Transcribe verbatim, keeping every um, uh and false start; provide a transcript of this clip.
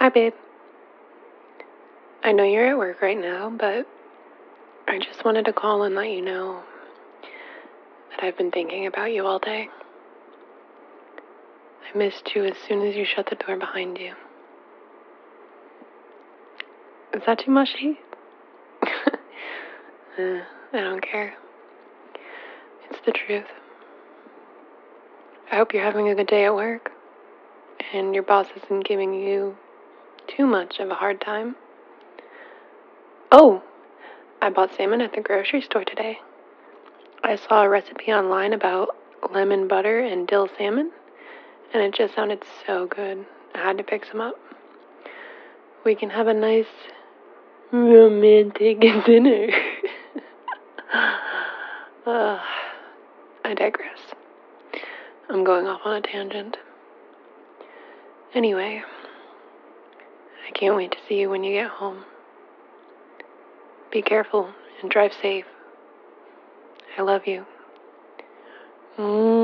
Hi, babe. I know you're at work right now, but I just wanted to call and let you know that I've been thinking about you all day. I missed you as soon as you shut the door behind you. Is that too mushy? uh, I don't care. It's the truth. I hope you're having a good day at work, and your boss isn't giving you too much of a hard time. Oh, I bought salmon at the grocery store today. I saw a recipe online about lemon butter and dill salmon, and it just sounded so good. I had to pick some up. We can have a nice romantic dinner. uh, I digress. I'm going off on a tangent. Anyway, I can't wait to see you when you get home. Be careful and drive safe. I love you. Mm.